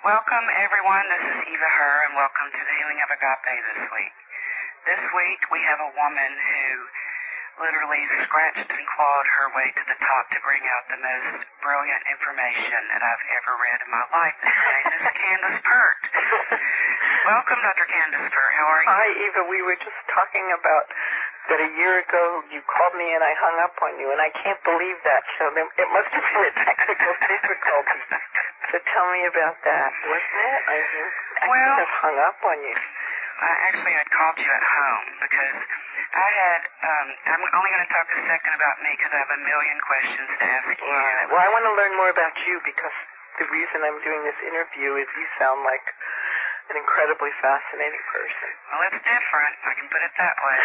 Welcome, everyone. This is Eva Herr, and welcome to the Healing of Agape this week. This week, we have a woman who literally scratched and clawed her way to the top to bring out the most brilliant information that I've ever read in my life. And her name is Candace Pert. Welcome, Dr. Candace Pert. How are you? Hi, Eva. We were just talking about that a year ago you called me and I hung up on you, and I can't believe that. So it must have been a technical difficulty. So tell me about that. Wasn't it? I could have hung up on you. Actually, I'd called you at home because I had, I'm only going to talk a second about me because I have a million questions to ask you. Right. Well, I want to learn more about you because the reason I'm doing this interview is you sound like an incredibly fascinating person. Well, it's different. I can put it that way.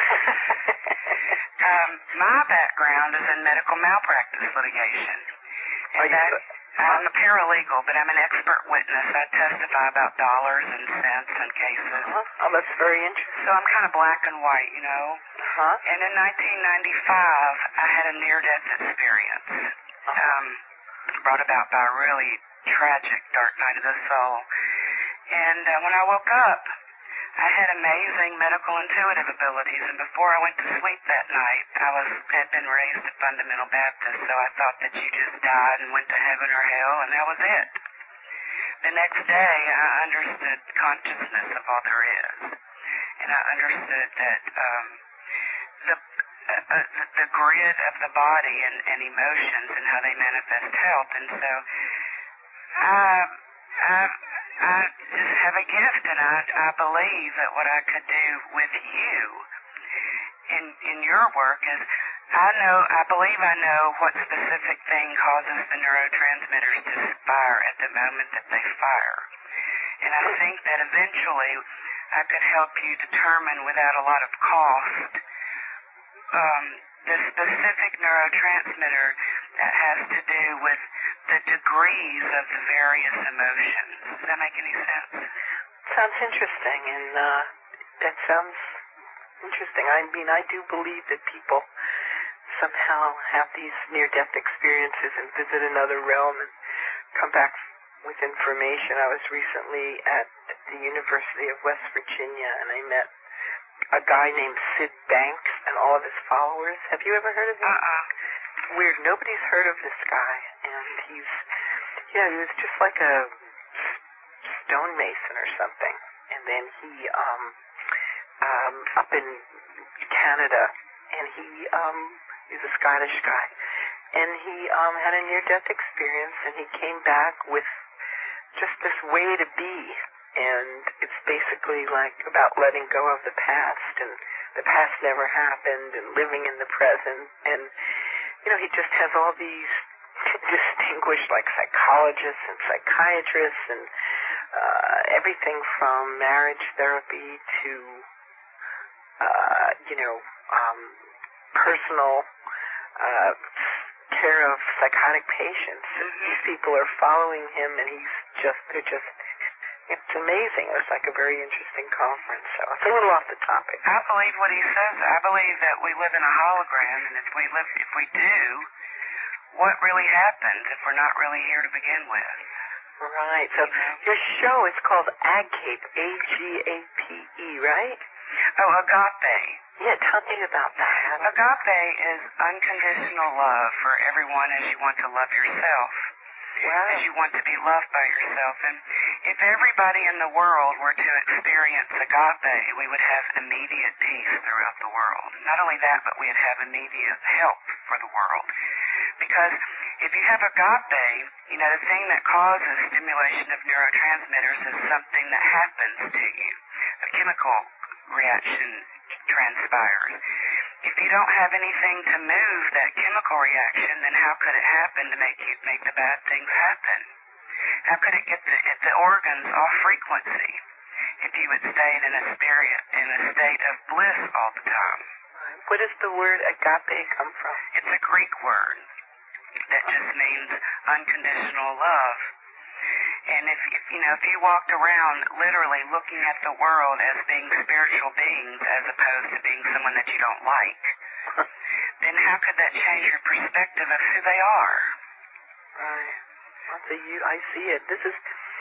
My background is in medical malpractice litigation. And I'm a paralegal, but I'm an expert witness. I testify about dollars and cents and cases. Oh, that's very interesting. So I'm kind of black and white, you know. And in 1995, I had a near-death experience brought about by a really tragic dark night of the soul. And when I woke up, I had amazing medical intuitive abilities, and before I went to sleep that night, had been raised a fundamental Baptist, so I thought that you just died and went to heaven or hell, and that was it. The next day, I understood consciousness of all there is, and I understood that the grid of the body and emotions and how they manifest health, and so I just have a gift, and I believe that what I could do with you in your work is I believe I know what specific thing causes the neurotransmitters to fire at the moment that they fire. And I think that eventually I could help you determine without a lot of cost the specific neurotransmitter that has to do with the degrees of the various emotions. Does that make any sense? Sounds interesting, and that sounds interesting. I mean, I do believe that people somehow have these near-death experiences and visit another realm and come back with information. I was recently at the University of West Virginia, and I met a guy named Sid Banks and all of his followers. Have you ever heard of him? Weird. Nobody's heard of this guy, and he was just like a stonemason or something. And then he, up in Canada, and he's a Scottish guy, and he had a near-death experience, and he came back with just this way to be. And it's basically like about letting go of the past, and the past never happened, and living in the present. And, you know, he just has all these distinguished, like, psychologists and psychiatrists and everything from marriage therapy to, personal care of psychotic patients. These people are following him, and it's amazing. It was like a very interesting conference. So it's a little off the topic. I believe what he says. I believe that we live in a hologram, and if we do, what really happens if we're not really here to begin with? Right. So your show is called AGAPE, AGAPE, right? Oh, Agape. Yeah, tell me about that. Agape is unconditional love for everyone as you want to love yourself. Wow. As you want to be loved by yourself. And if everybody in the world were to experience agape, we would have immediate peace throughout the world. Not only that, but we'd have immediate help for the world. Because if you have agape, you know, the thing that causes stimulation of neurotransmitters is something that happens to you. A chemical reaction transpires. If you don't have anything to move that chemical reaction, then how could it happen to make the bad things happen? How could it get the organs off frequency if you had stayed in a state of bliss all the time? What does the word agape come from? It's a Greek word that just means unconditional love. And if you walked around literally looking at the world as being spiritual beings as opposed to being someone that you don't like, then how could that change your perspective of who they are? Right. I see it. It's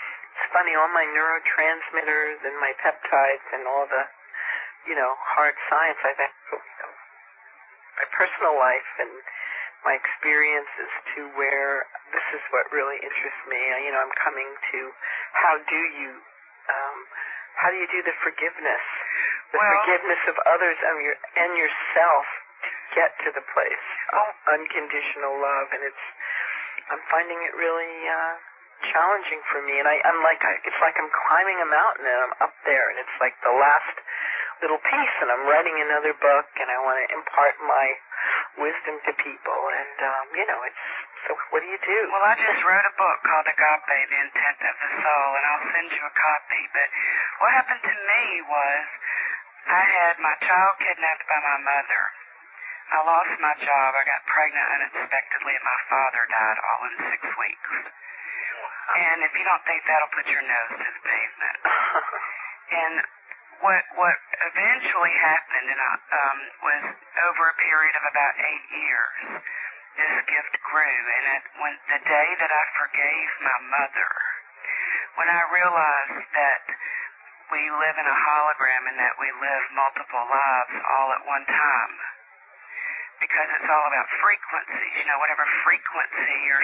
funny, all my neurotransmitters and my peptides and all the, hard science I've had, my personal life and my experiences to where this is what really interests me. I'm coming to how do you do the forgiveness, forgiveness of others and yourself to get to the place of unconditional love, and I'm finding it really challenging for me, and it's like I'm climbing a mountain and I'm up there, and it's like the last little piece, and I'm writing another book, and I want to impart my wisdom to people, and so what do you do? Well, I just wrote a book called Agape, The Intent of the Soul, and I'll send you a copy. But what happened to me was I had my child kidnapped by my mother. I lost my job. I got pregnant unexpectedly, and my father died all in 6 weeks. And if you don't think that'll put your nose to the pavement. And what eventually happened, and was over a period of about 8 years, this gift grew. And when the day that I forgave my mother, when I realized that we live in a hologram and that we live multiple lives all at one time, because it's all about frequencies. Whatever frequency your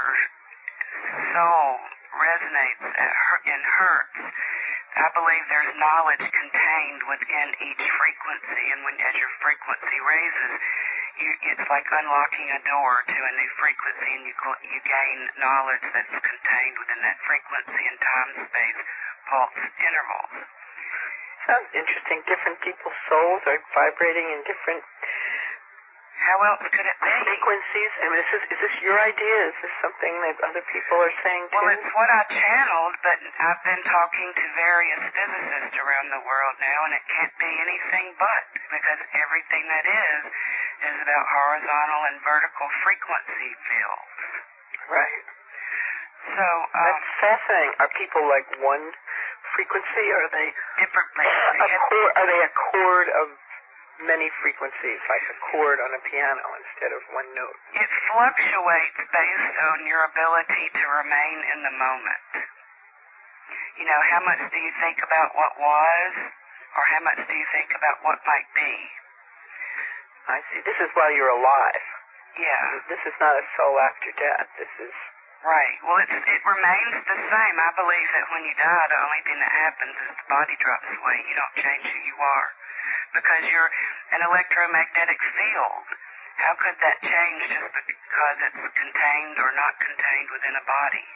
soul resonates and hurts, I believe there's knowledge contained within each frequency, and as your frequency raises, it's like unlocking a door to a new frequency, and you gain knowledge that's contained within that frequency in time, space, pulse intervals. Sounds interesting. Different people's souls are vibrating in different... How else could it be? Frequencies. I mean, is this your idea? Is this something that other people are saying too? Well, it's what I channeled, but I've been talking to various physicists around the world now, and it can't be anything but, because everything that is about horizontal and vertical frequency fields. Right. So, that's fascinating. Are people like one frequency, or are they different frequencies? Are they a chord of many frequencies, like a chord on a piano instead of one note? It fluctuates based on your ability to remain in the moment. How much do you think about what was, or how much do you think about what might be? I see. This is while you're alive. Yeah. This is not a soul after death. This is... Right. Well, it remains the same. I believe that when you die, the only thing that happens is the body drops away. You don't change who you are, because you're an electromagnetic field. How could that change just because it's contained or not contained within a body?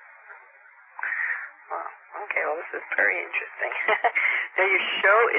Well, okay. Well, this is very interesting. Now, your show is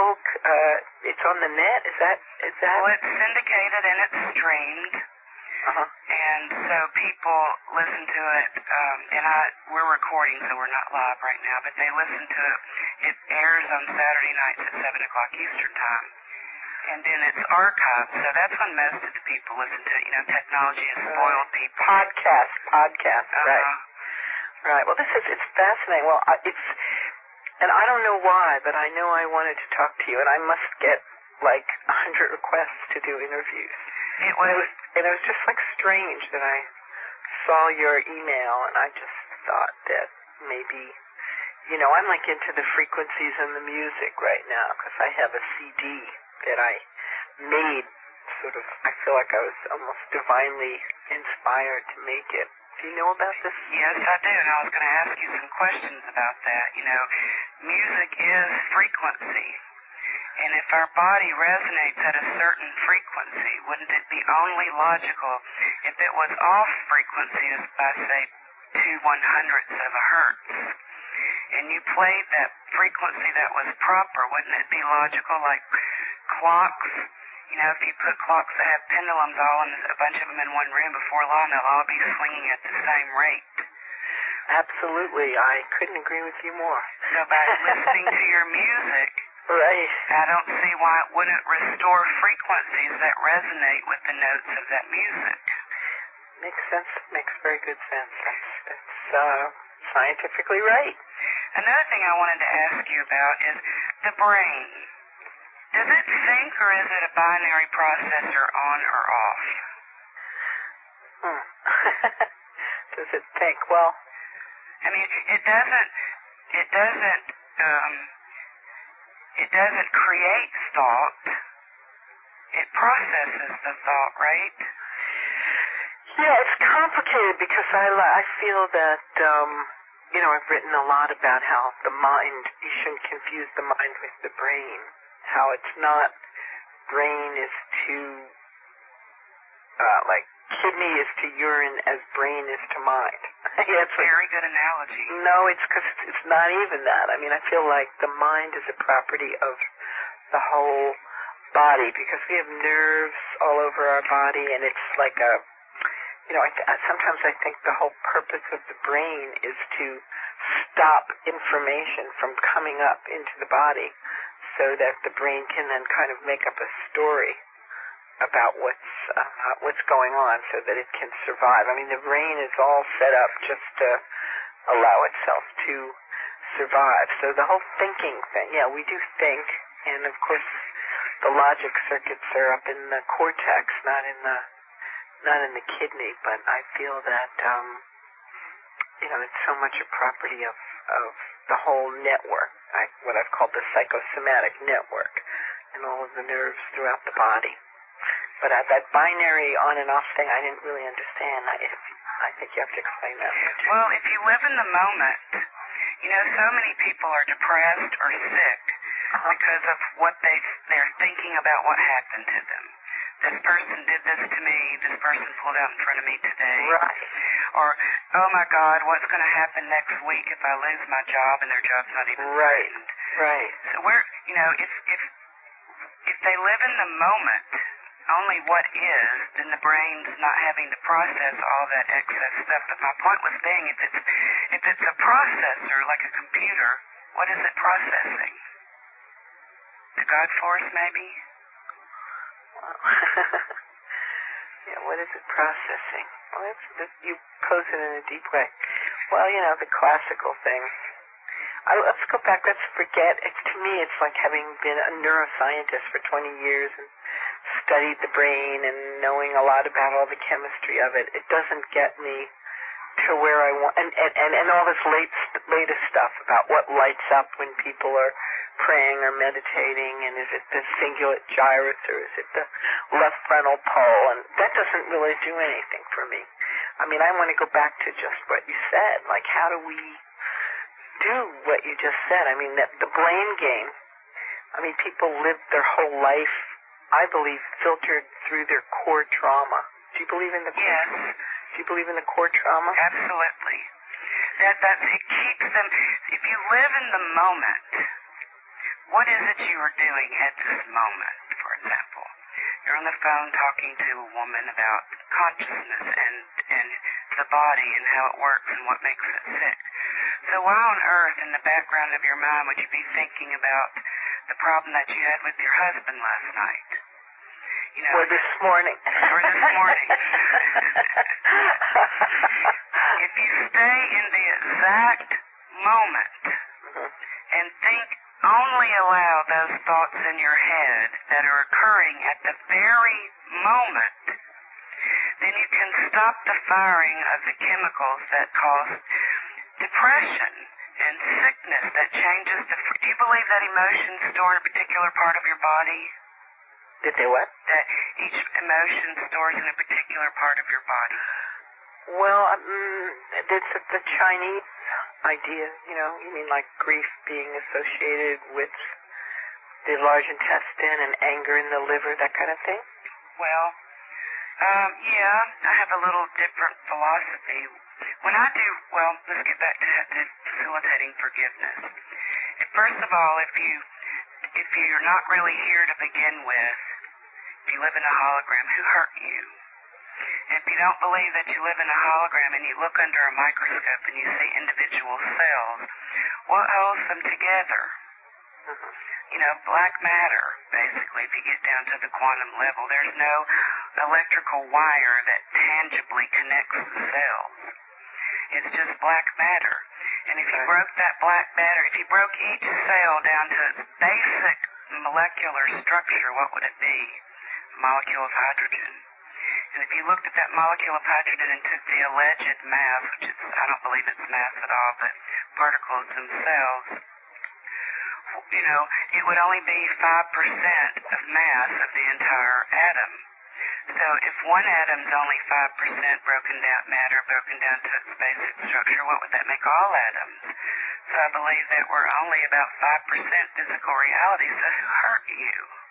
it's on the net. Is that? Well, it's syndicated and it's streamed. Uh-huh. And so people listen to it, and we're recording, so we're not live right now, but they listen to it. It airs on Saturday nights at 7 o'clock Eastern Time. And then it's archived, so that's when most of the people listen to it. Technology has spoiled people. Podcast, right. Right. Well, it's fascinating. Well, and I don't know why, but I know I wanted to talk to you, and I must get like 100 requests to do interviews. It was just like strange that I saw your email, and I just thought that maybe, I'm like into the frequencies and the music right now, because I have a CD that I made I feel like I was almost divinely inspired to make it. Do you know about this? Yes, I do, and I was going to ask you some questions about that. Music is frequency. And if our body resonates at a certain frequency, wouldn't it be only logical if it was off frequencies by, say, 2/100ths of a hertz, and you played that frequency that was proper, wouldn't it be logical, like clocks? If you put clocks that have pendulums all in a bunch of them in one room, before long they'll all be swinging at the same rate. Absolutely. I couldn't agree with you more. So by listening to your music, right, I don't see why it wouldn't restore frequencies that resonate with the notes of that music. Makes sense. Makes very good sense. That's scientifically right. Another thing I wanted to ask you about is the brain. Does it think, or is it a binary processor on or off? Does it think? Well, I mean, it doesn't create thought. It processes the thought, right? Yeah, it's complicated because I feel that, I've written a lot about how the mind, you shouldn't confuse the mind with the brain. How it's not, brain is to, like kidney is to urine as brain is to mind. Yeah, it's a very good analogy. No, it's because it's not even that. I mean, I feel like the mind is a property of the whole body because we have nerves all over our body, and it's like a, sometimes I think the whole purpose of the brain is to stop information from coming up into the body so that the brain can then kind of make up a story about what's going on so that it can survive. I mean, the brain is all set up just to allow itself to survive. So the whole thinking thing, yeah, we do think, and of course the logic circuits are up in the cortex, not in the kidney, but I feel that, it's so much a property of the whole network, what I've called the psychosomatic network, and all of the nerves throughout the body. But that binary on and off thing, I didn't really understand. I think you have to explain that. Well, if you live in the moment, so many people are depressed or sick because of what they're thinking about what happened to them. This person did this to me. This person pulled out in front of me today. Right. Or, oh my God, what's going to happen next week if I lose my job and their job's not even threatened? Right. So if they live in the moment, only what is, then the brain's not having to process all that excess stuff. But my point was being, if it's a processor like a computer, what is it processing? The God force, maybe? Yeah, what is it processing? Well, you pose it in a deep way. Well, the classical thing. Let's go back. Let's forget. To me, it's like having been a neuroscientist for 20 years and studied the brain and knowing a lot about all the chemistry of it. It doesn't get me to where I want, and all this latest stuff about what lights up when people are praying or meditating, and is it the cingulate gyrus or is it the left frontal pole, and that doesn't really do anything for me. I mean, I want to go back to just what you said, like how do we do what you just said? I mean, the blame game, I mean, people live their whole life, I believe, filtered through their core trauma. Do you believe in the core trauma? Do you believe in the core trauma? Absolutely. It keeps them, if you live in the moment, what is it you are doing at this moment, for example? You're on the phone talking to a woman about consciousness and the body and how it works and what makes it sick. So why on earth, in the background of your mind, would you be thinking about the problem that you had with your husband last night? Or this morning. Or this morning. If you stay in the exact moment and only allow those thoughts in your head that are occurring at the very moment, then you can stop the firing of the chemicals that cause depression and sickness that changes do you believe that emotions store in a particular part of your body? Did they what? That each emotion stores in a particular part of your body. Well, it's the Chinese idea, you mean like grief being associated with the large intestine and anger in the liver, that kind of thing? Well, yeah, I have a little different philosophy. When I do, let's get back to facilitating forgiveness. First of all, if you're not really here to begin with, if you live in a hologram, who hurt you? If you don't believe that you live in a hologram and you look under a microscope and you see individual cells, what holds them together? Black matter, basically, if you get down to the quantum level. There's no electrical wire that tangibly connects the cells. It's just black matter. And if you broke that black matter, if you broke each cell down to its basic molecular structure, what would it be? A molecule of hydrogen. And if you looked at that molecule of hydrogen and took the alleged mass, which I don't believe it's mass at all, but particles themselves, it would only be 5% of mass of the entire atom. So if one atom's only 5% broken down to its basic structure, what would that make all atoms? So I believe that we're only about 5% physical reality, so who hurt you?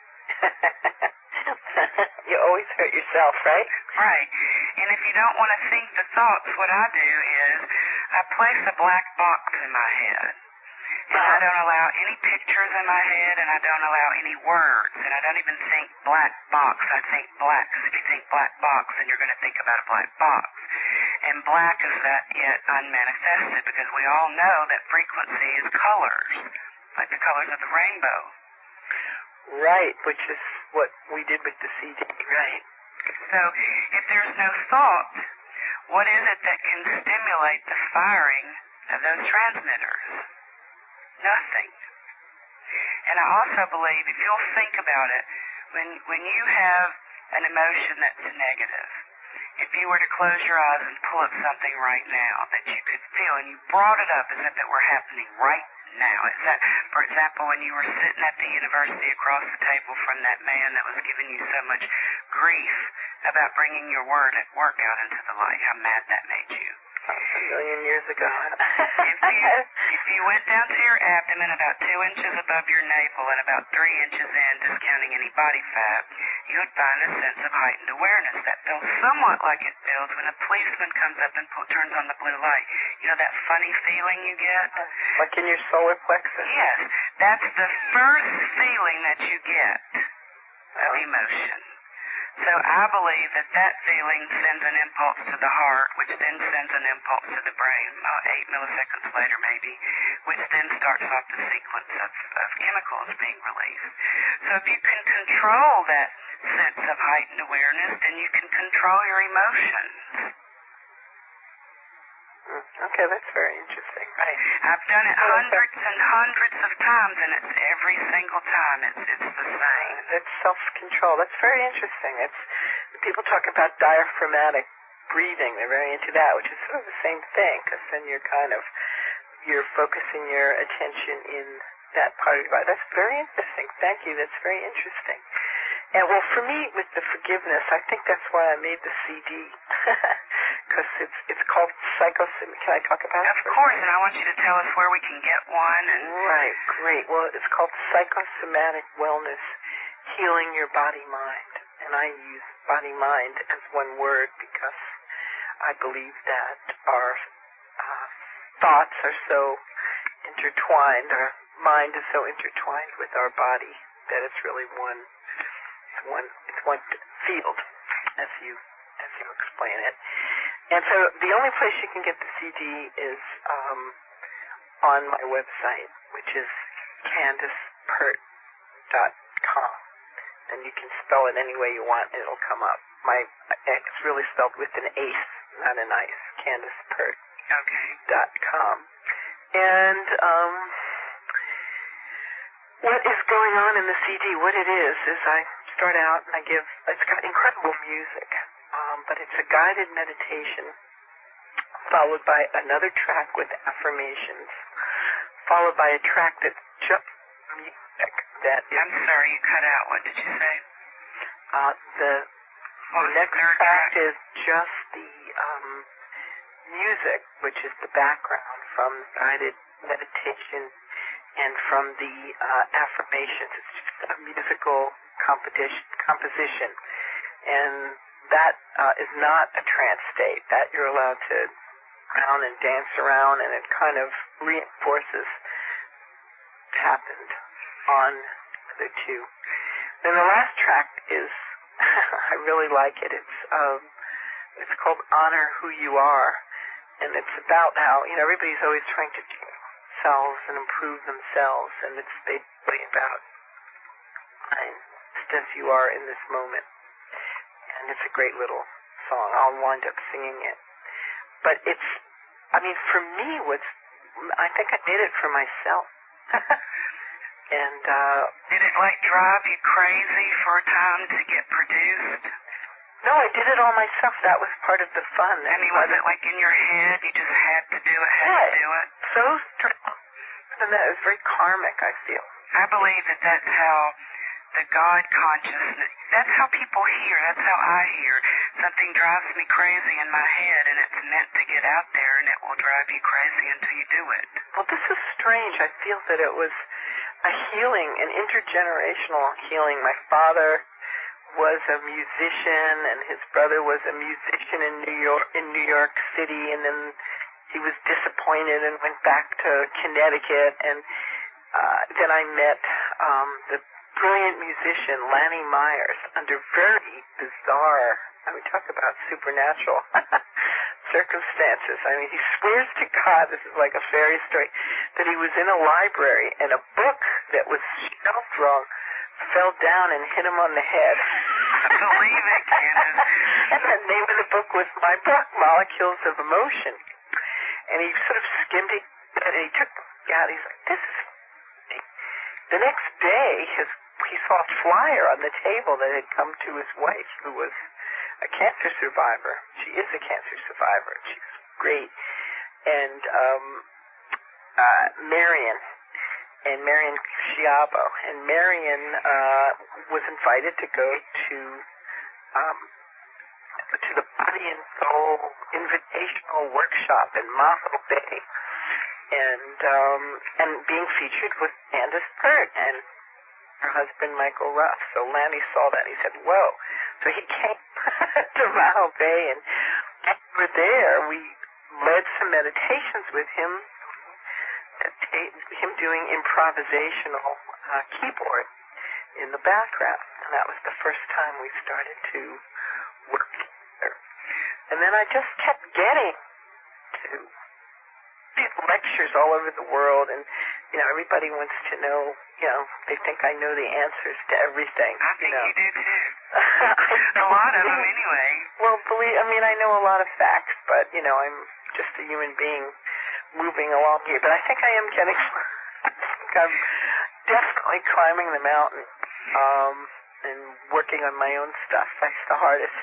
You always hurt yourself, right? Right. And if you don't want to think the thoughts, what I do is I place a black box in my head. And I don't allow any pictures in my head, and I don't allow any words, and I don't even think black box. I think black, because if you think black box, then you're going to think about a black box. And black is that yet unmanifested, because we all know that frequency is colors, like the colors of the rainbow. Right, which is what we did with the CD, right? So if there's no thought, what is it that can stimulate the firing of those transmitters? Nothing. And I also believe, if you'll think about it, when you have an emotion that's negative, if you were to close your eyes and pull up something right now that you could feel, and you brought it up as if it were happening right now, is that, for example, when you were sitting at the university across the table from that man that was giving you so much grief about bringing your work out into the light, how mad that made you? A million years ago. If you went down to your abdomen about 2 inches above your navel and about 3 inches in, discounting any body fat, you would find a sense of heightened awareness that feels somewhat like it feels when a policeman comes up and turns on the blue light. You know that funny feeling you get? Like in your solar plexus? Yes. That's the first feeling that you get of emotion. So I believe that feeling sends an impulse to the heart, which then sends an impulse to the brain, 8 milliseconds later maybe, which then starts off the sequence of chemicals being released. So if you can control that sense of heightened awareness, then you can control your emotions. Okay, that's very interesting. Right. I've done it hundreds and hundreds of times, and it's every single time it's the same. It's self-control. That's very interesting. People talk about diaphragmatic breathing. They're very into that, which is sort of the same thing, because then you're focusing your attention in that part of your body. That's very interesting. Thank you. That's very interesting. And well, for me, with the forgiveness, I think that's why I made the CD, because it's called Psychosomatic. Can I talk about it? Of course, and I want you to tell us where we can get one. Right, great. Well, it's called Psychosomatic Wellness, Healing Your Body-Mind. And I use body-mind as one word because I believe that our thoughts are so intertwined, our mind is so intertwined with our body that it's really one field, as you explain it. And so the only place you can get the CD is on my website, which is CandicePert.com. And you can spell it any way you want, and it'll come up. It's really spelled with an ace, not an ice. CandicePert.com. And what is going on in the CD? What it is I start out and it's got incredible music, but it's a guided meditation followed by another track with affirmations, followed by a track that's just music. I'm sorry, you cut out. What did you say? The next track is just the music, which is the background from guided meditation and from the affirmations. It's just a musical composition. And that is not a trance state. That you're allowed to round and dance around, and it kind of reinforces what happened on the two. Then the last track is, I really like it. It's called Honor Who You Are. And it's about how, everybody's always trying to do themselves and improve themselves, and it's basically about just as you are in this moment. And it's a great little song. I'll wind up singing it. But for me, I think I did it for myself. And did it drive you crazy for a time to get produced? No, I did it all myself. That was part of the fun. I mean, was it like in your head? You just had to do it, had to do it? So strong. And that was very karmic, I feel. I believe that that's how the God consciousness, that's how people hear, that's how I hear. Something drives me crazy in my head, and it's meant to get out there, and it will drive you crazy until you do it. Well, this is strange. I feel that it was a healing, an intergenerational healing. My father was a musician, and his brother was a musician in New York City, and then he was disappointed and went back to Connecticut, and then I met the brilliant musician Lanny Myers under very bizarre, talk about supernatural circumstances. He swears to God, this is like a fairy story, that he was in a library and a book that was shelved wrong fell down and hit him on the head. I believe it, Candace. And the name of the book was my book, Molecules of Emotion. And he sort of skimmed it, and he took the book out. He's like, this is funny. The next day, he saw a flyer on the table that had come to his wife, who was a cancer survivor. She is a cancer survivor. She's great. And Marion Schiavo. And Marion was invited to go to the Body and Soul Invitational Workshop in Maho Bay. And being featured was Candace Pert and her husband, Michael Ruff. So Lanny saw that and he said, whoa. So he came to Maho Bay, and over there we led some meditations with him, him doing improvisational keyboard in the background. And that was the first time we started to work together. And then I just kept getting to these lectures all over the world, and everybody wants to know, they think I know the answers to everything. I think you do too. A lot of them anyway. Well, I know a lot of facts, but I'm just a human being moving along here. But I think I am getting I'm definitely climbing the mountain and working on my own stuff. That's the hardest.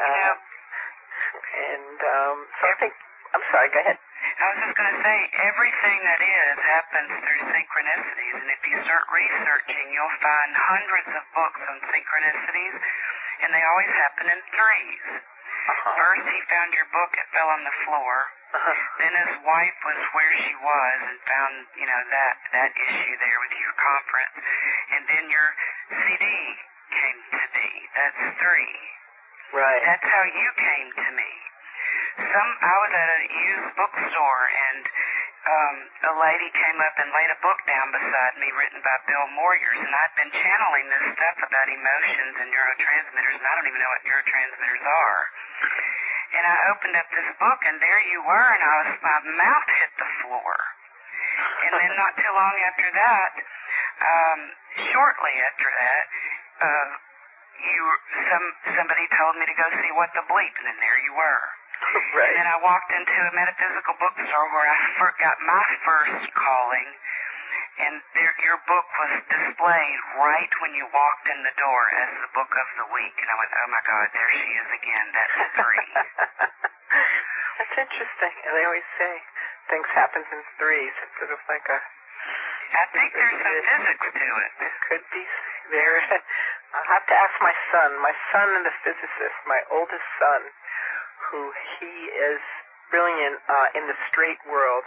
So I think, I'm sorry, go ahead. I was just going to say, everything that is happens through synchronicities, and if you start researching, you'll find hundreds of books on synchronicities, and they always happen in threes. First, he found your book, it fell on the floor. Then his wife was where she was and found, that issue there with your conference. And then your CD came to be. That's three. Right. That's how you came to me. I was at a used bookstore, and a lady came up and laid a book down beside me written by Bill Moyers, and I've been channeling this stuff about emotions and neurotransmitters, and I don't even know what neurotransmitters are. And I opened up this book, and there you were, and my mouth hit the floor. And then not too long after that, shortly after that, somebody told me to go see What the Bleep, and then there you were. Right. And then I walked into a metaphysical bookstore where I got my first calling, and your book was displayed right when you walked in the door as the book of the week. And I went, oh my God, there she is again. That's three. That's interesting. And they always say things happen in threes. It's sort of like I think there's some physics to it. It could be there. I'll have to ask my son. My son is a physicist, my oldest son, who he is brilliant in the straight world.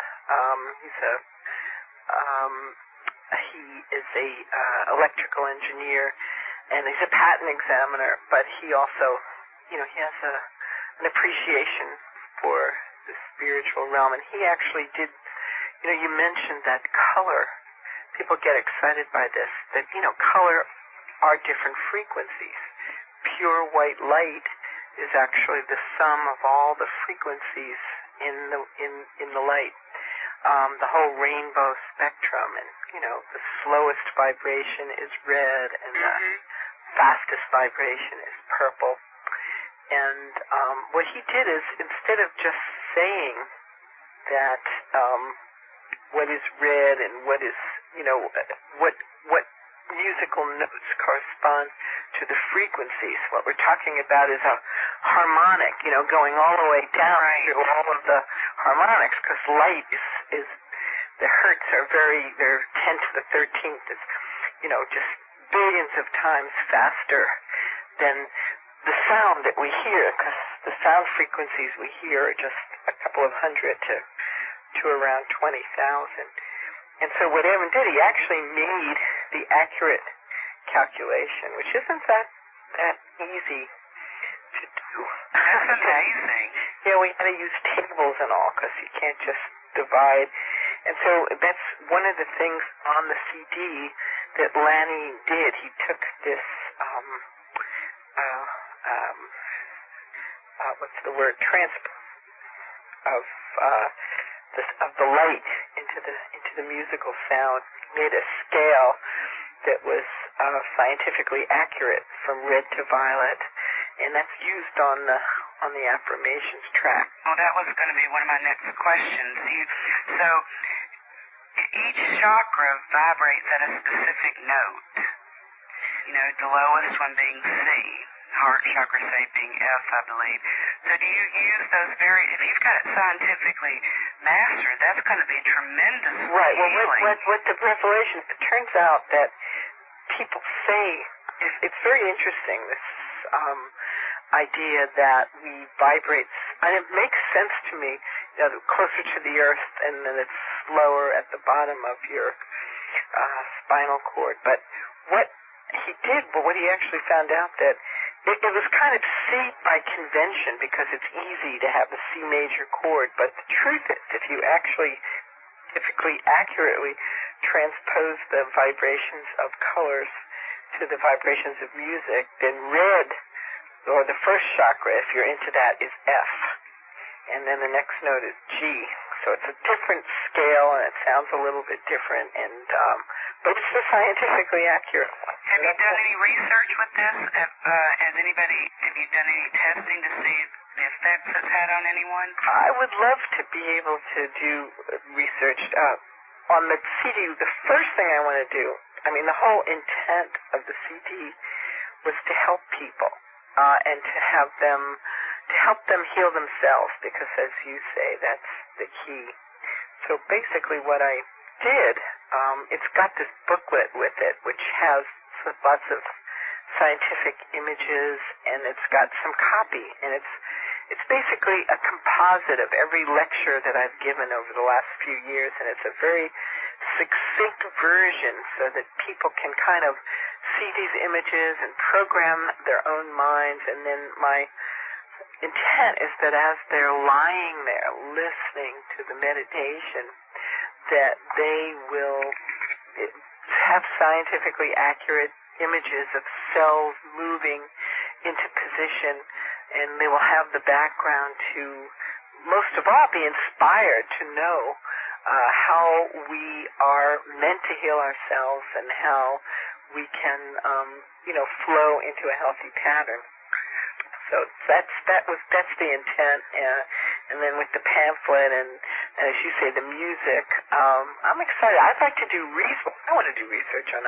He is a electrical engineer, and he's a patent examiner. But he also, he has an appreciation for the spiritual realm. And he actually did. You mentioned that color. People get excited by this. That color are different frequencies. Pure white light is actually the sum of all the frequencies in the light. The whole rainbow spectrum, and the slowest vibration is red, and the fastest vibration is purple. And what he did is, instead of just saying that what is red and what is what musical notes correspond to the frequencies. What we're talking about is a harmonic, going all the way down through all of the harmonics, because light is the hertz are they're 10 to the 13th. It's, just billions of times faster than the sound that we hear, because the sound frequencies we hear are just a couple of hundred to around 20,000. And so what Evan did, he actually made the accurate calculation, which isn't that easy to do. That's amazing. Yeah, we had to use tables and all, because you can't just divide. And so that's one of the things on the CD that Lanny did. He took this, what's the word, transport of the light into the musical sound. He made a scale that was scientifically accurate from red to violet, and that's used on the affirmations track. Well, that was going to be one of my next questions. So each chakra vibrates at a specific note. The lowest one being C, heart chakra, say, being F, I believe. So do you use those if you've got it scientifically mastered, that's going to be tremendous right. healing. Well, what the revelation, it turns out that people say, it's very interesting, this idea that we vibrate, and it makes sense to me, closer to the earth, and then it's lower at the bottom of your spinal cord. But what he actually found out that it was kind of C by convention, because it's easy to have a C major chord, but the truth is, if you actually typically accurately transpose the vibrations of colors to the vibrations of music, then red, or the first chakra, if you're into that, is F. And then the next note is G. So it's a different scale, and it sounds a little bit different, but it's a scientifically accurate one. Have you done any research with this? Have you done any testing to see the effects it's had on anyone? I would love to be able to do research. On the CD, the first thing I want to do, the whole intent of the CD was to help people, and to help them heal themselves, because as you say, that's the key. So basically what I did, it's got this booklet with it, which has lots of scientific images, and it's got some copy, and it's basically a composite of every lecture that I've given over the last few years, and it's a very succinct version so that people can kind of see these images and program their own minds. And then my intent is that as they're lying there listening to the meditation, that they will have scientifically accurate images of cells moving into position, and they will have the background to, most of all, be inspired to know how we are meant to heal ourselves and how we can, flow into a healthy pattern. So that's the intent, and then with the pamphlet and as you say, the music, I'm excited. I'd like to do research. I want to do research on.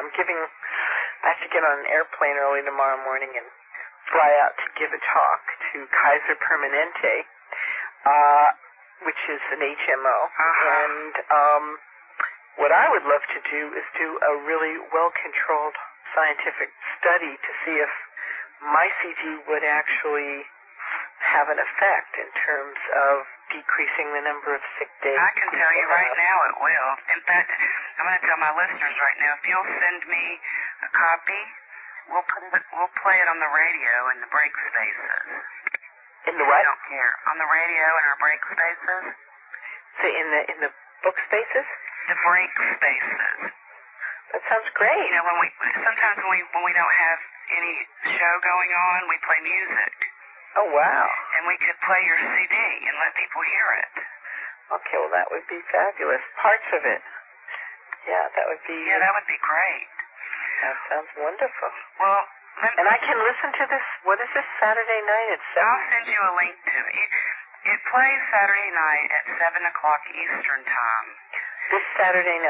I have to get on an airplane early tomorrow morning and fly out to give a talk to Kaiser Permanente, which is an HMO. And what I would love to do is do a really well-controlled scientific study to see if my CD would actually have an effect in terms of decreasing the number of sick days. I can tell you right now it will. In fact, I'm going to tell my listeners right now, if you'll send me a copy, we'll play it on the radio in the break spaces. In the what? I don't care. On the radio in our break spaces. So in the book spaces? The break spaces. That sounds great. Sometimes when we don't have any show going on, we play music. Oh, wow. And we could play your CD and let people hear it. Okay, well, that would be fabulous. Parts of it. Yeah, that would be... Yeah, that would be great. That sounds wonderful. Well... And I can listen to this, what is this, Saturday night at 7? I'll send you a link to it. It plays Saturday night at 7 o'clock Eastern Time. This Saturday night?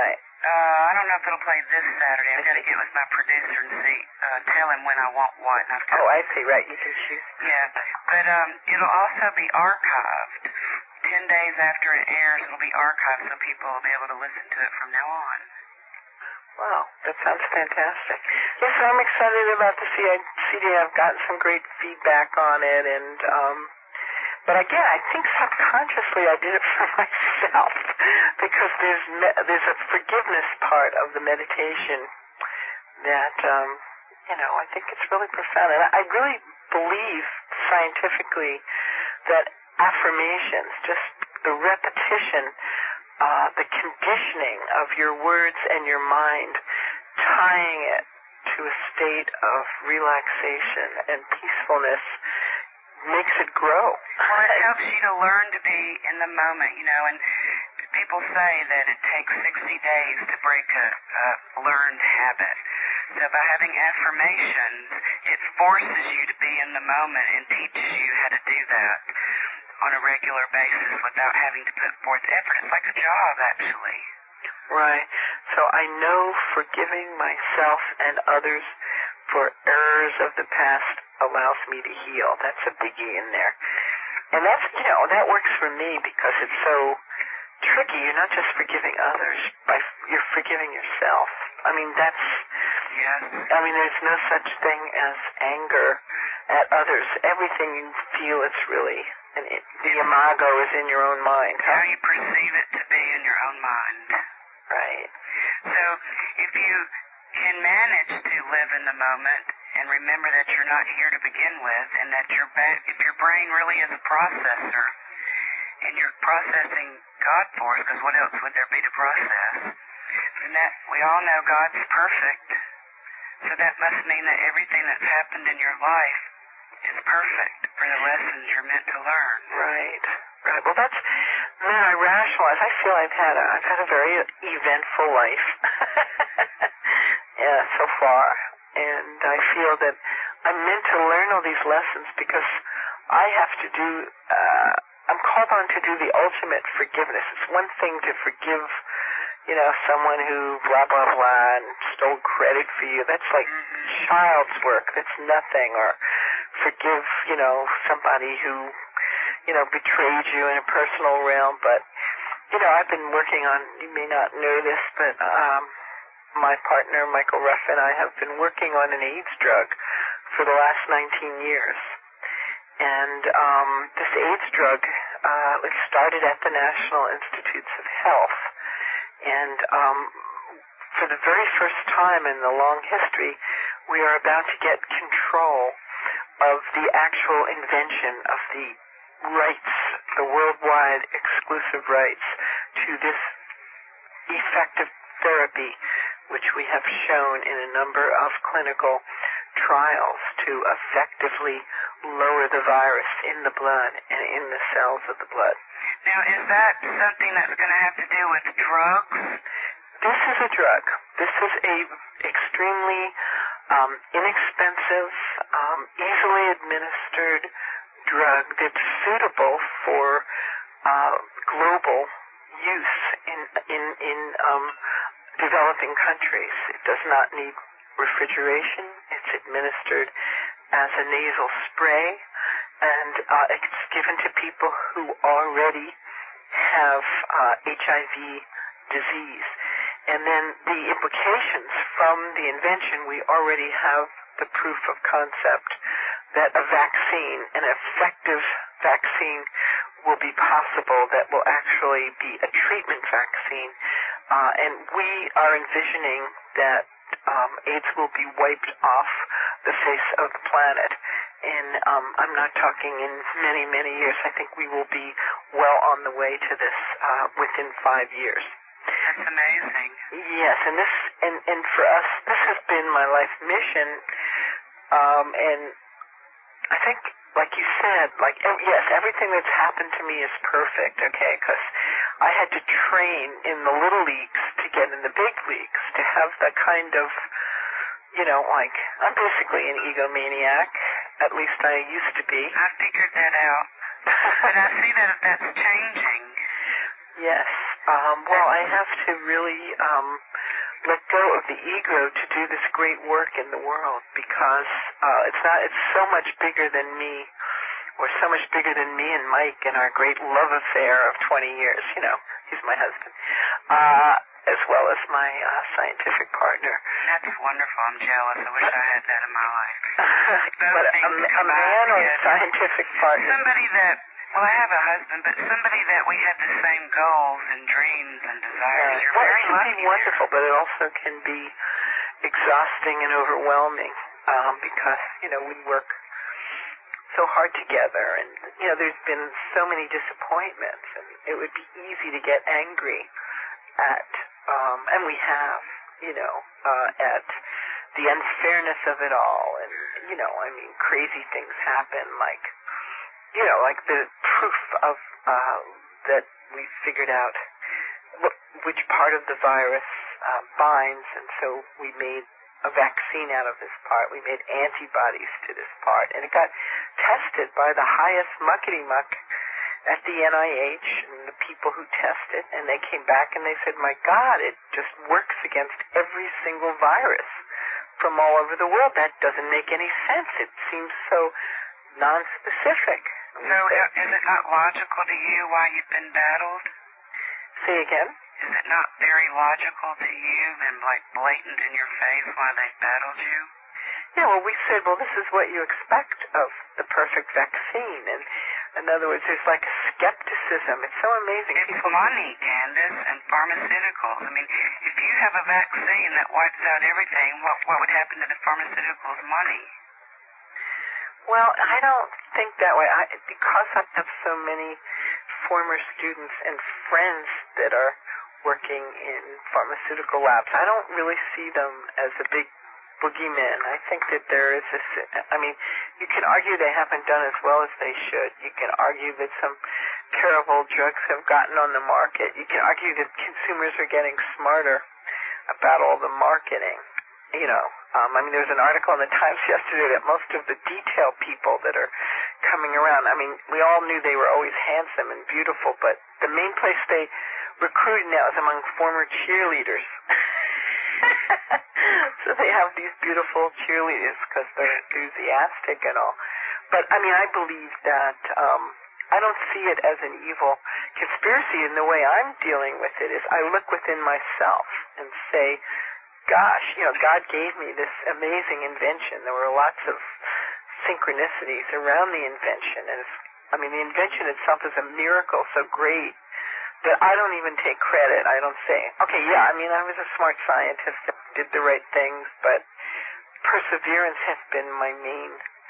I don't know if it'll play this Saturday. I've got to get with my producer and see, tell him when I want what. And I've got I see, right. You can choose. Yeah, but it'll also be archived. 10 days after it airs, it'll be archived so people will be able to listen to it from now on. Wow, that sounds fantastic. Yes, I'm excited about the CD. I've gotten some great feedback on it, and but again, I think subconsciously I did it for myself because there's a forgiveness part of the meditation that I think it's really profound, and I really believe scientifically that affirmations, just the repetition, the conditioning of your words and your mind, tying it to a state of relaxation and peacefulness, makes it grow. Well, it helps you to learn to be in the moment, and people say that it takes 60 days to break a learned habit. So by having affirmations, it forces you to be in the moment and teaches you how to do that on a regular basis without having to put forth effort. It's like a job, actually. Right. So I know forgiving myself and others for errors of the past allows me to heal. That's a biggie in there. And that's, that works for me because it's so tricky. You're not just forgiving others, you're forgiving yourself. Yes. There's no such thing as anger at others. Everything you feel, it's really, the imago is in your own mind. How you perceive it to be in your own mind. Right. So if you can manage to live in the moment and remember that you're not here to begin with, and that if your brain really is a processor, and you're processing God force, because what else would there be to process? And that we all know God's perfect, so that must mean that everything that's happened in your life is perfect for the lessons you're meant to learn. Right. Well, then I rationalize. I feel I've had a very eventful life, so far, and I feel that I'm meant to learn all these lessons because I have to do. I'm called on to do the ultimate forgiveness. It's one thing to forgive, someone who blah blah blah and stole credit for you. That's like child's work. That's nothing. Or forgive, somebody who, betrayed you in a personal realm. But, I've been working on, you may not know this, but my partner, Michael Ruff, and I have been working on an AIDS drug for the last 19 years. And this AIDS drug, it started at the National Institutes of Health. And for the very first time in the long history, we are about to get control of the actual invention of the rights, the worldwide exclusive rights to this effective therapy, which we have shown in a number of clinical trials to effectively lower the virus in the blood and in the cells of the blood. Now, is that something that's going to have to do with drugs? This is a drug. This is a extremely inexpensive, easily administered drug that's suitable for global use in developing countries. It does not need refrigeration. It's administered as a nasal spray, and it's given to people who already have HIV disease. And then the implications from the invention, we already have the proof of concept that a vaccine, an effective vaccine, will be possible that will actually be a treatment vaccine. And we are envisioning that AIDS will be wiped off the face of the planet. And I'm not talking in many, many years. I think we will be well on the way to this within 5 years. That's amazing. Yes, and for us, this has been my life mission. And I think, like you said, yes, everything that's happened to me is perfect, okay? Because I had to train in the little leagues to get in the big leagues, to have the kind of, I'm basically an egomaniac. At least I used to be. I figured that out. But I see that that's changing. Yes. Well, I have to really let go of the ego to do this great work in the world, because it's so much bigger than me, or so much bigger than me and Mike and our great love affair of 20 years. He's my husband, as well as my scientific partner. That's wonderful. I'm jealous. I wish I had that in my life. But a man or a scientific partner? Somebody that, well, I have a husband, but somebody that we had the same goals and dreams and desires. You're well, very it can lucky. be wonderful, but it also can be exhausting and overwhelming, because, we work so hard together, and, there's been so many disappointments, and it would be easy to get angry at, and we have, at the unfairness of it all, and, crazy things happen, like the proof of, that we figured out which part of the virus binds, and so we made a vaccine out of this part. We made antibodies to this part, and it got tested by the highest muckety-muck at the NIH and the people who test it, and they came back and they said, my God, it just works against every single virus from all over the world. That doesn't make any sense. It seems so non-specific. So is it not logical to you why you've been battled? Say again? Is it not very logical to you and blatant in your face why they battled you? Yeah, well, we said, this is what you expect of the perfect vaccine. And in other words, there's like a skepticism. It's so amazing. It's money, Candace, and pharmaceuticals. If you have a vaccine that wipes out everything, what would happen to the pharmaceuticals' money? Well, I don't think that way. Because I have so many former students and friends that are working in pharmaceutical labs, I don't really see them as a big boogeyman. I think that there is this, you can argue they haven't done as well as they should. You can argue that some terrible drugs have gotten on the market. You can argue that consumers are getting smarter about all the marketing. There was an article in the Times yesterday that most of the detail people that are coming around, we all knew they were always handsome and beautiful, but the main place they recruit now is among former cheerleaders. So they have these beautiful cheerleaders because they're enthusiastic and all. But, I believe that I don't see it as an evil conspiracy, and the way I'm dealing with it is I look within myself and say, gosh, God gave me this amazing invention. There were lots of synchronicities around the invention, and the invention itself is a miracle so great that I don't even take credit. I don't say, okay, yeah, I was a smart scientist that did the right things, but perseverance has been my main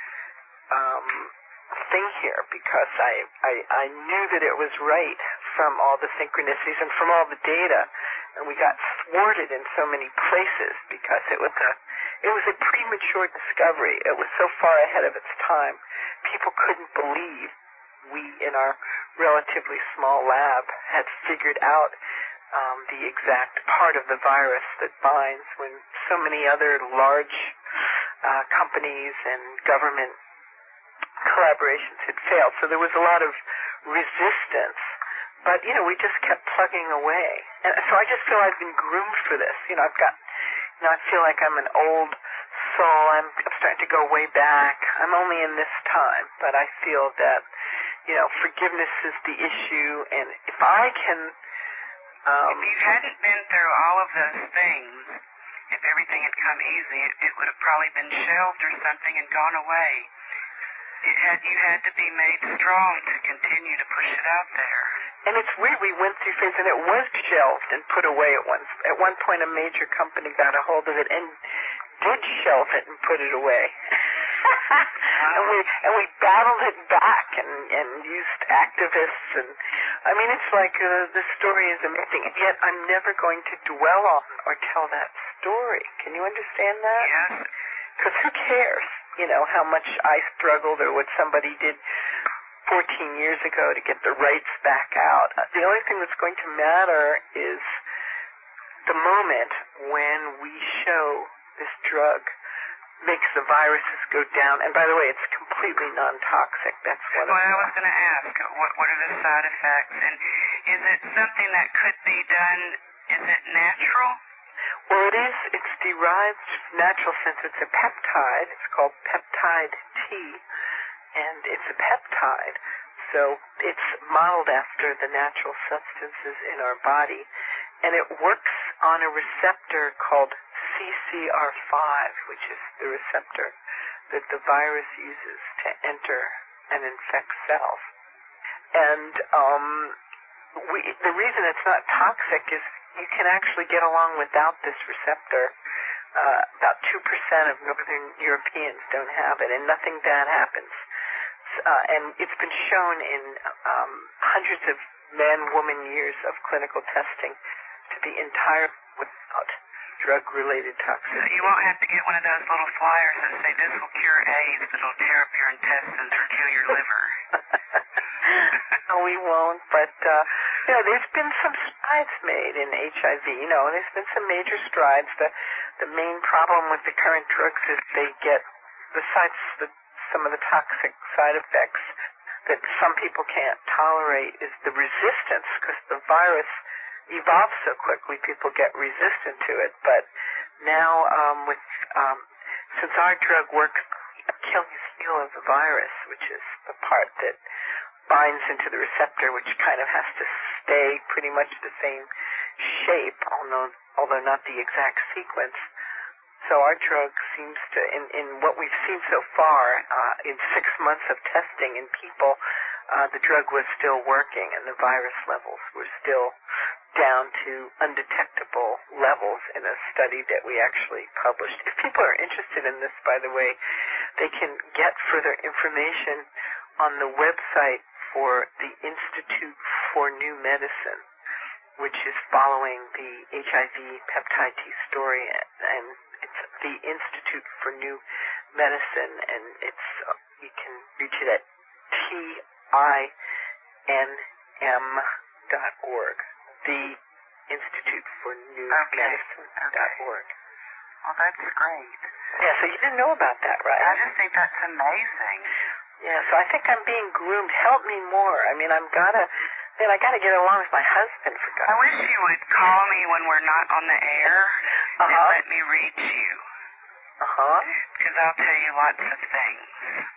thing here, because I knew that it was right from all the synchronicities and from all the data, and we got thwarted in so many places because it was a premature discovery. It was so far ahead of its time. People couldn't believe we, in our relatively small lab, had figured out the exact part of the virus that binds when so many other large companies and government collaborations had failed. So there was a lot of resistance, but we just kept plugging away. And so I just feel I've been groomed for this. I feel like I'm an old soul. I'm starting to go way back. I'm only in this time, but I feel that forgiveness is the issue, and if I can if you hadn't been through all of those things, if everything had come easy, it would have probably been shelved or something and gone away. You had to be made strong to continue to push it out there. And it's weird, we went through phase, and it was shelved and put away at one point. A major company got a hold of it and did shelve it and put it away. And we battled it back and used activists, and it's like the story is amazing, and yet I'm never going to dwell on or tell that story. Can you understand that? Yes. Because who cares, how much I struggled or what somebody did 14 years ago to get the rights back out. The only thing that's going to matter is the moment when we show this drug makes the viruses go down. And by the way, it's completely non-toxic. That's one of Well, I was going to ask, what are the side effects? And is it something that could be done, is it natural? Well, it is. It's derived natural since it's a peptide. It's called peptide T, and it's a peptide. So it's modeled after the natural substances in our body, and it works on a receptor called CCR5, which is the receptor that the virus uses to enter and infect cells. And the reason it's not toxic is you can actually get along without this receptor. About 2% of Northern Europeans don't have it, and nothing bad happens. And it's been shown in hundreds of man-woman years of clinical testing to be entirely without drug-related toxicity. So you won't have to get one of those little flyers that say this will cure AIDS, but it'll tear up your intestines or kill your liver. No, we won't, but there's been some strides made in HIV. There's been some major strides. The main problem with the current drugs is they get, besides some of the toxic side effects that some people can't tolerate, is the resistance, because the virus evolves so quickly, people get resistant to it. But now, since our drug works Achilles heel of the virus, which is the part that binds into the receptor, which kind of has to stay pretty much the same shape, although not the exact sequence. So our drug seems to, in what we've seen so far, in 6 months of testing in people, the drug was still working and the virus levels were still down to undetectable levels in a study that we actually published. If people are interested in this, by the way, they can get further information on the website for the Institute for New Medicine, which is following the HIV peptide T story, and it's the Institute for New Medicine, and it's you can reach it at TINM.org, the Institute for New Medicine.org. Well, that's great. Yeah, so you didn't know about that, right? I just think that's amazing. Yeah, so I think I'm being groomed. Help me more. I mean, I gotta get along with my husband, for God's sake. I wish you would call me when we're not on the air and let me reach you. Because I'll tell you lots of things.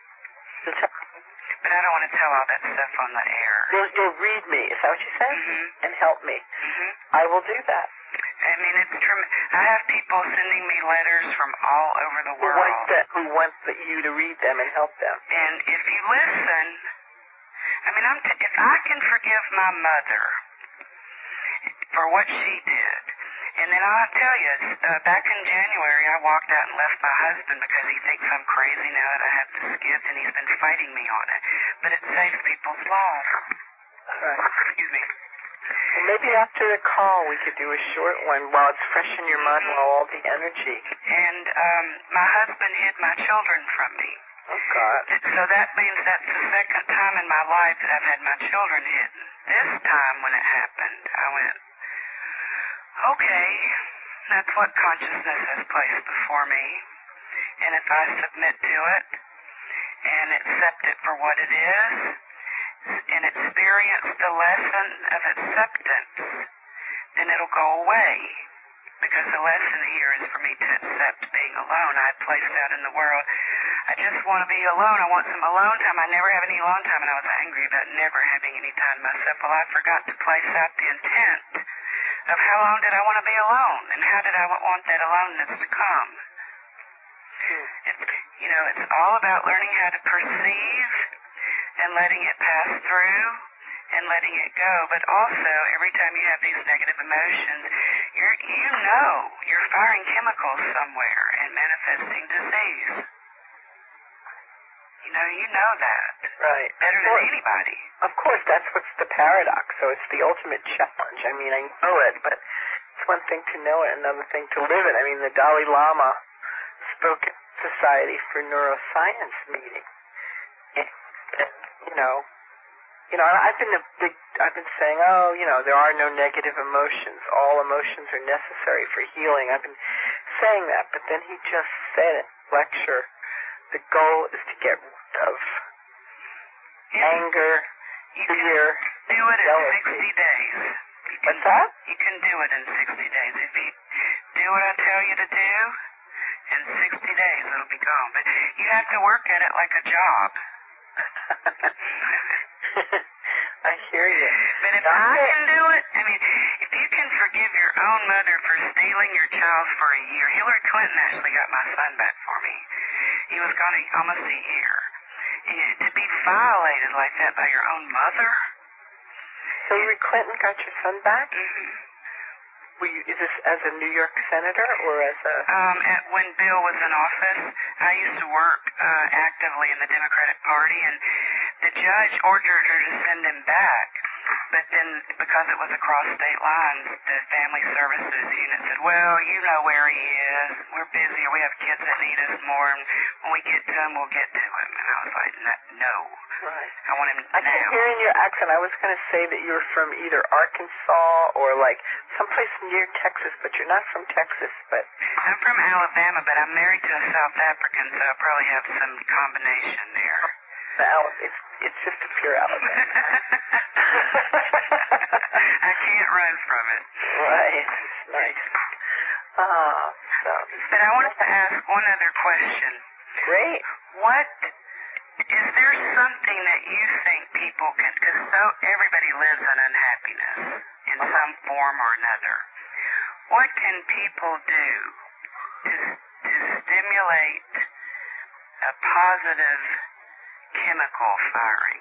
But I don't want to tell all that stuff on the air. You'll read me, is that what you said? Mm-hmm. And help me. Mm-hmm. I will do that. I mean, it's true. I have people sending me letters from all over the world. Who want you to read them and help them. And if you listen, I mean, if I can forgive my mother for what she did, and then I'll tell you, back in January, I walked out and left my husband because he thinks I'm crazy now that I have the skids, and he's been fighting me on it. But it saves people's lives. Right. Excuse me. Well, maybe after the call we could do a short one while it's fresh in your mind, while all the energy. And my husband hid my children from me. Oh, God. So that means that's the second time in my life that I've had my children hidden. This time when it happened, I went, okay, that's what consciousness has placed before me. And if I submit to it and accept it for what it is, and experience the lesson of acceptance, then it'll go away. Because the lesson here is for me to accept being alone. I placed out in the world, I just want to be alone. I want some alone time. I never have any alone time, and I was angry about never having any time myself. Well, I forgot to place out the intent of how long did I want to be alone, and how did I want that aloneness to come. It's all about learning how to perceive and letting it pass through and letting it go. But also, every time you have these negative emotions, you're firing chemicals somewhere and manifesting disease. You know that. Right. Better than anybody. Of course, that's what's the paradox. So it's the ultimate challenge. I mean, I know it, but it's one thing to know it, another thing to live it. I mean, the Dalai Lama spoke at Society for Neuroscience meeting. And, I've been saying, there are no negative emotions. All emotions are necessary for healing. I've been saying that, but then he just said it lecture, the goal is to get rid of anger, fear, do it in jealousy. 60 days. What's that? You can do it in 60 days. If you do what I tell you to do, in 60 days it'll be gone. But you have to work at it like a job. I hear you. But if I can do it, I mean, if you can forgive your own mother for stealing your child for a year. Hillary Clinton actually got my son back for me. He was gone almost a year. And to be violated like that by your own mother. Hillary Clinton got your son back? Mm-hmm. Is this as a New York senator or as a... When Bill was in office, I used to work actively in the Democratic Party, and the judge ordered her to send him back. But then, because it was across state lines, the Family Services Unit said, well, you know where he is. We're busy. We have kids that need us more, and when we get to him, we'll get to him. And I was like, no. Right. I want him I now. can hear in your accent. I was going to say that you're from either Arkansas or like someplace near Texas, but you're not from Texas. But I'm from Alabama, but I'm married to a South African, so I probably have some combination there. It's just a pure Alabama. I can't run from it. Right. Nice. But I wanted to ask one other question. Great. Is there something that you think people can, because everybody lives in unhappiness in some form or another. What can people do to stimulate a positive chemical firing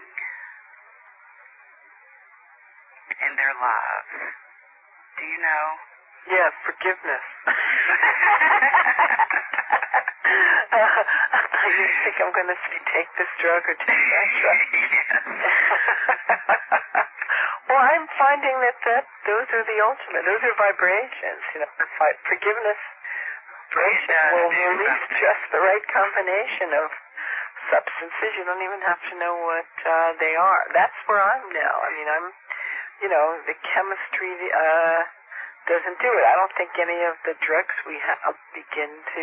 in their lives? Do you know? Yeah, forgiveness. You think I'm going to say take this drug or take that drug? Yes. Well, I'm finding that those are the ultimate. Those are vibrations. Forgiveness will release just the right combination of substances. You don't even have to know what they are. That's where I'm now. I mean, the chemistry doesn't do it. I don't think any of the drugs we have begin to,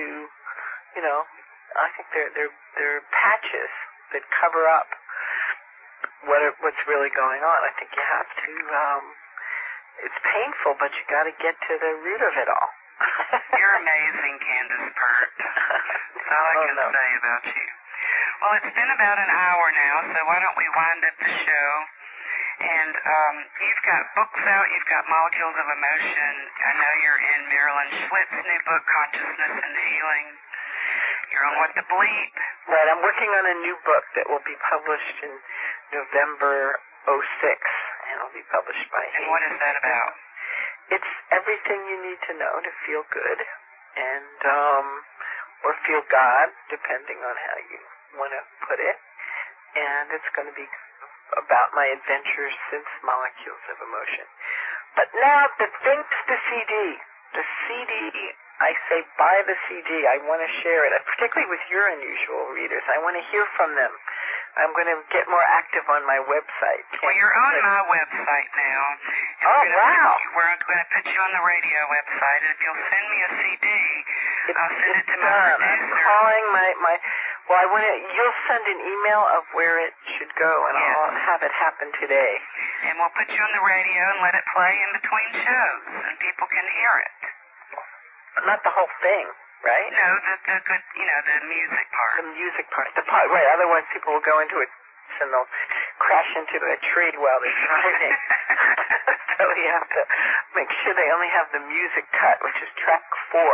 I think they're patches that cover up what's really going on. I think you have to, it's painful, but you got to get to the root of it all. You're amazing, Candace Pert. That's all I can say about you. Well, it's been about an hour now, so why don't we wind up the show? And you've got books out. You've got Molecules of Emotion. I know you're in Marilyn Schlitt's new book, Consciousness and Healing. You're on What the Bleep. Right. I'm working on a new book that will be published in November 06, and it'll be published by And what is that about? It's everything you need to know to feel good, and or feel God, depending on how you want to put it. And it's going to be about my adventures since Molecules of Emotion. But now the CD. The CD, I say buy the CD. I want to share it, particularly with your unusual readers. I want to hear from them. I'm going to get more active on my website. Well, you're on my website now. Oh, wow. We're going to put you on the radio website, and if you'll send me a CD, I'll send it to my done. producer. I'm calling you'll send an email of where it should go, and Yes. I'll have it happen today. And we'll put you on the radio and let it play in between shows, and people can hear it. Not the whole thing, right? No, the good, the music part. The music part. Right, otherwise people will go into it and they'll crash into a tree while they're driving. So you have to make sure they only have the music cut, which is track 4.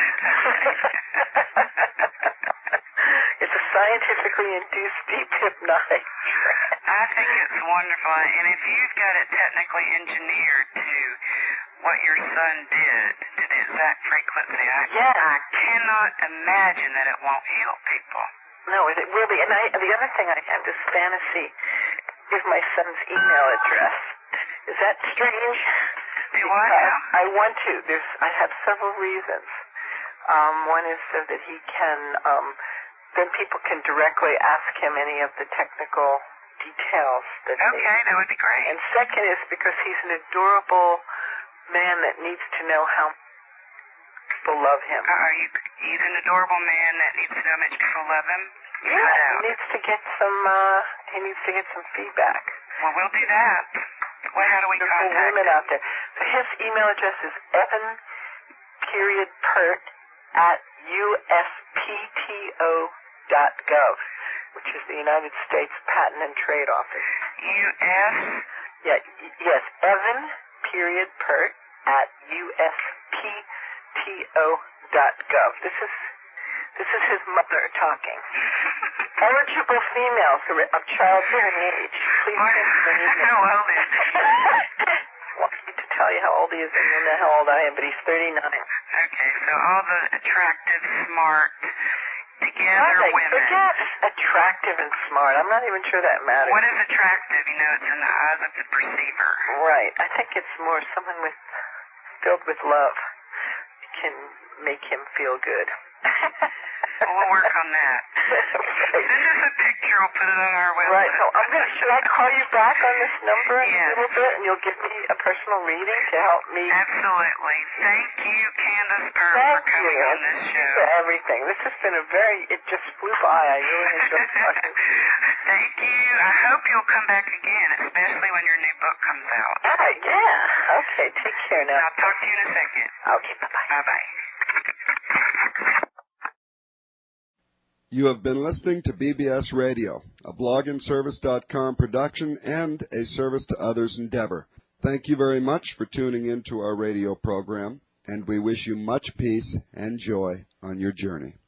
It's a scientifically induced deep hypnotic trance. I think it's wonderful, and if you've got it technically engineered to what your son did, to the exact frequency, I cannot imagine that it won't heal people. No, it will be. And the other thing I have this fantasy is my son's email address. Is that strange? Do what now? I want to. I have several reasons. One is so that he can, then people can directly ask him any of the technical details. That would be great. And second is because he's an adorable man that needs to know how people love him. He's an adorable man that needs to know how much people love him. Yeah, he needs to get some feedback. Well, we'll do that. Well, how do we contact women him? out there. So his email address is evan.pert@uspto.gov, which is the United States Patent and Trade Office. U.S.? Yes, evan.pert@uspto.gov. This is his mother talking. Eligible females of childbearing age. Please send me an email. How old is he? I want me to tell you how old he is, and you know how old I am, but he's 39. Okay, so all the attractive, smart, together women. Forget attractive and smart. I'm not even sure that matters. What is attractive? You know, it's in the eyes of the perceiver. Right. I think it's more someone filled with love can make him feel good. Well, we'll work on that. Send us a picture. We'll put it on our website. Right. So should I call you back on this number in Yes. a little bit, and you'll give me a personal reading to help me? Absolutely. Thank you, Candace Pert, for coming on this show. For everything. This has been it just flew by. I really enjoyed talking to you. Thank you. I hope you'll come back again, especially when your new book comes out. All right, yeah. Okay, take care now. I'll talk to you in a second. Okay, bye-bye. Bye-bye. You have been listening to BBS Radio, a blogandservice.com production and a service to others endeavor. Thank you very much for tuning in to our radio program, and we wish you much peace and joy on your journey.